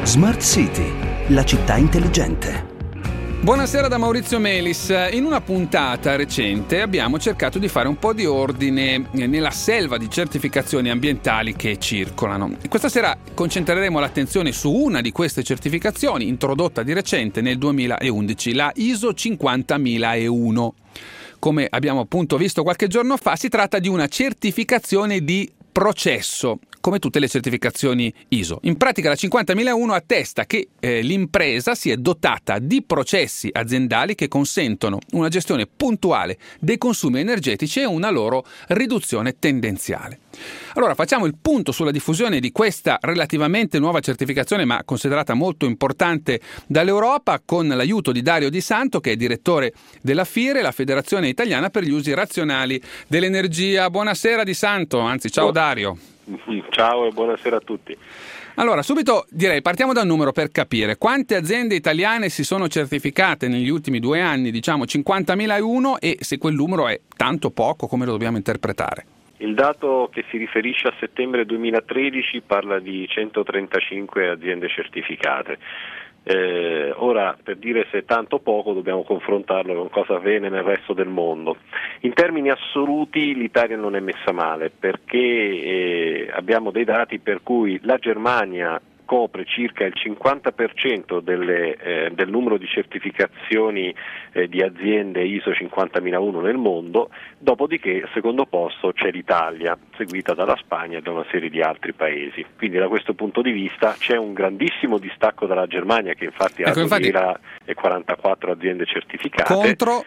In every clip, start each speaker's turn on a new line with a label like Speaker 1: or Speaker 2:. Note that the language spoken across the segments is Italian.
Speaker 1: Smart City, la città intelligente.
Speaker 2: Buonasera da Maurizio Melis. In una puntata recente abbiamo cercato di fare un po' di ordine nella selva di certificazioni ambientali che circolano. E questa sera concentreremo l'attenzione su una di queste certificazioni, introdotta di recente nel 2011, la ISO 50001. Come abbiamo appunto visto qualche giorno fa, si tratta di una certificazione di processo, come tutte le certificazioni ISO. In pratica la 50001 attesta che l'impresa si è dotata di processi aziendali che consentono una gestione puntuale dei consumi energetici e una loro riduzione tendenziale. Allora facciamo il punto sulla diffusione di questa relativamente nuova certificazione, ma considerata molto importante dall'Europa, con l'aiuto di Dario Di Santo, che è direttore della FIRE, la Federazione Italiana per gli Usi Razionali dell'Energia. Buonasera Di Santo, anzi ciao Dario.
Speaker 3: Ciao e buonasera a tutti.
Speaker 2: Allora, subito direi partiamo da un numero per capire quante aziende italiane si sono certificate negli ultimi 2 anni, diciamo 50.001, e se quel numero è tanto poco, come lo dobbiamo interpretare?
Speaker 3: Il dato che si riferisce a settembre 2013 parla di 135 aziende certificate. Ora, per dire se è tanto o poco, dobbiamo confrontarlo con cosa avviene nel resto del mondo. In termini assoluti l'Italia non è messa male, perché abbiamo dei dati per cui la Germania copre circa il 50% del numero di certificazioni di aziende ISO 50001 nel mondo, dopodiché al secondo posto c'è l'Italia, seguita dalla Spagna e da una serie di altri paesi. Quindi da questo punto di vista c'è un grandissimo distacco dalla Germania, che infatti ha 2044 aziende certificate.
Speaker 2: Contro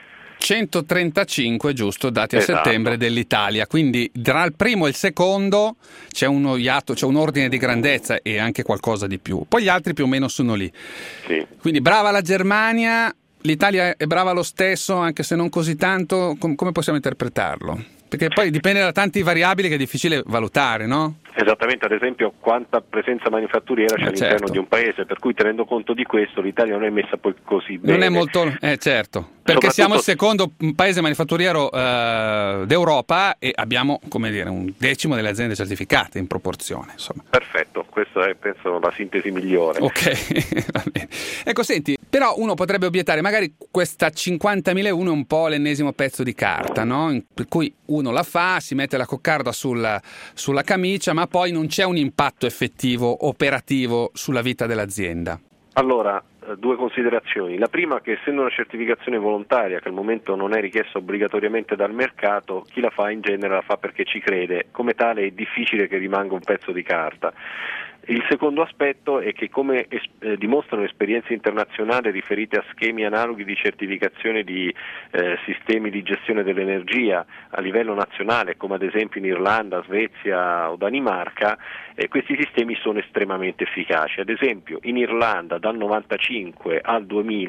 Speaker 2: 135, giusto, dati a settembre dell'Italia, quindi tra il primo e il secondo c'è uno iato, c'è un ordine di grandezza e anche qualcosa di più. Poi gli altri più o meno sono lì.
Speaker 3: Sì.
Speaker 2: Quindi brava la Germania, l'Italia è brava lo stesso, anche se non così tanto. Come possiamo interpretarlo? Perché poi dipende da tanti variabili che è difficile valutare, no?
Speaker 3: Esattamente, ad esempio quanta presenza manifatturiera c'è all'interno di un paese, per cui tenendo conto di questo l'Italia non è messa poi così bene.
Speaker 2: Non è molto, certo, perché siamo il secondo paese manifatturiero d'Europa e abbiamo, come dire, 1/10 delle aziende certificate in proporzione, insomma.
Speaker 3: Perfetto, questa è penso la sintesi migliore.
Speaker 2: Ok, va bene. Ecco, senti, però uno potrebbe obiettare, magari questa 50.001 è un po' l'ennesimo pezzo di carta, no? Per cui uno la fa, si mette la coccarda sulla camicia, ma poi non c'è un impatto effettivo, operativo sulla vita dell'azienda.
Speaker 3: Allora, 2 considerazioni. La prima, che essendo una certificazione volontaria, che al momento non è richiesta obbligatoriamente dal mercato, chi la fa in genere la fa perché ci crede, come tale è difficile che rimanga un pezzo di carta. Il secondo aspetto è che, come dimostrano esperienze internazionali riferite a schemi analoghi di certificazione di sistemi di gestione dell'energia a livello nazionale, come ad esempio in Irlanda, Svezia o Danimarca, questi sistemi sono estremamente efficaci. Ad esempio in Irlanda dal 1995 al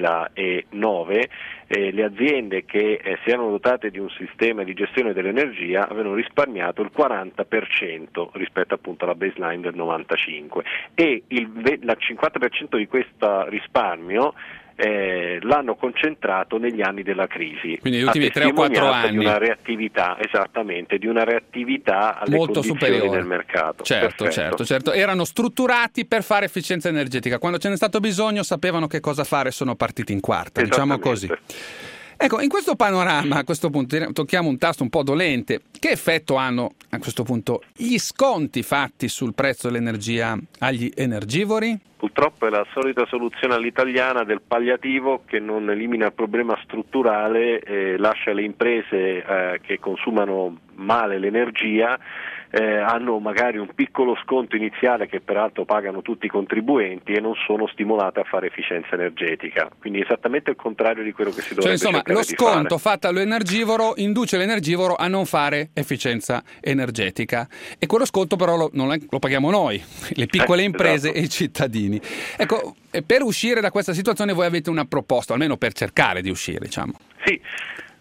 Speaker 3: 2009 le aziende che si erano dotate di un sistema di gestione dell'energia avevano risparmiato il 40% rispetto appunto alla baseline del 95, e il 50% di questo risparmio l'hanno concentrato negli anni della crisi.
Speaker 2: Quindi gli ultimi 3 o 4 anni.
Speaker 3: Di una reattività, esattamente, di una reattività alle
Speaker 2: molto
Speaker 3: condizioni
Speaker 2: superiore
Speaker 3: del mercato.
Speaker 2: Certo. Erano strutturati per fare efficienza energetica. Quando ce n'è stato bisogno sapevano che cosa fare, sono partiti in quarta, diciamo così. Ecco, in questo panorama, a questo punto tocchiamo un tasto un po' dolente. Che effetto hanno a questo punto gli sconti fatti sul prezzo dell'energia agli energivori?
Speaker 3: Purtroppo è la solita soluzione all'italiana del palliativo, che non elimina il problema strutturale, lascia le imprese che consumano male l'energia, hanno magari un piccolo sconto iniziale che peraltro pagano tutti i contribuenti e non sono stimolate a fare efficienza energetica. Quindi esattamente il contrario di quello che si dovrebbe cercare di fare.
Speaker 2: Lo sconto fatto all'energivoro induce l'energivoro a non fare efficienza energetica, e quello sconto però lo paghiamo noi, le piccole imprese e i cittadini. Ecco, per uscire da questa situazione voi avete una proposta, almeno per cercare di uscire, diciamo.
Speaker 3: Sì.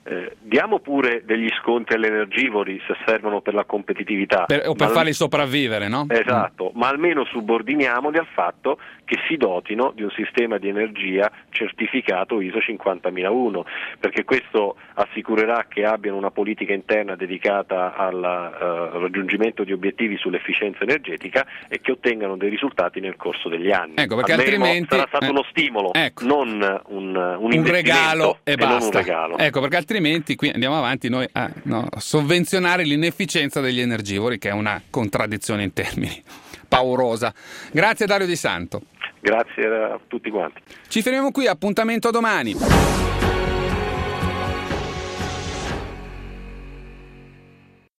Speaker 3: diamo pure degli sconti agli energivori se servono per la competitività
Speaker 2: o per farli sopravvivere, no?
Speaker 3: Esatto, ma almeno subordiniamoli al fatto che si dotino di un sistema di energia certificato ISO 50001, perché questo assicurerà che abbiano una politica interna dedicata al raggiungimento di obiettivi sull'efficienza energetica e che ottengano dei risultati nel corso degli anni.
Speaker 2: Ecco, perché
Speaker 3: almeno
Speaker 2: altrimenti
Speaker 3: sarà stato uno stimolo, non un
Speaker 2: regalo e basta.
Speaker 3: Non un regalo.
Speaker 2: Ecco, perché altrimenti qui andiamo avanti noi a sovvenzionare l'inefficienza degli energivori, che è una contraddizione in termini paurosa. Grazie Dario Di Santo.
Speaker 3: Grazie a tutti quanti.
Speaker 2: Ci fermiamo qui, appuntamento a domani.